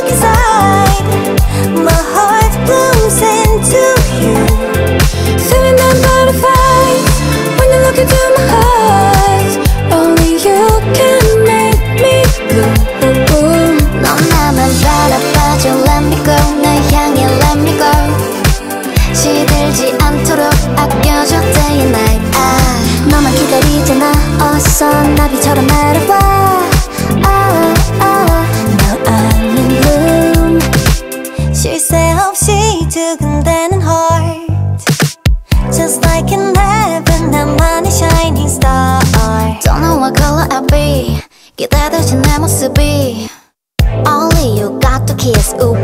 look inside, my heart blooms into you. Feeling that butterflies when you look into my eyes. Only you can make me blue. 넌 나만 바라봐줘 let me go. 날 향해 let me go. 시들지 않도록 아껴줘 day and night. 너만 기다리잖아 어서 나비처럼 날아와. Now I'm in bloom. 쉴 새 없이 두근대는 heart, just like in heaven 나만의 shining star. Don't know what color I'll be, 기대되지 내 모습이. Only you got to kiss. Ooh